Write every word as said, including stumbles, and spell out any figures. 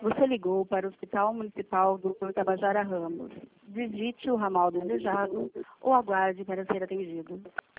Você ligou para o Hospital Municipal doutor Tabajara Ramos. Digite o ramal desejado ou aguarde para ser atendido.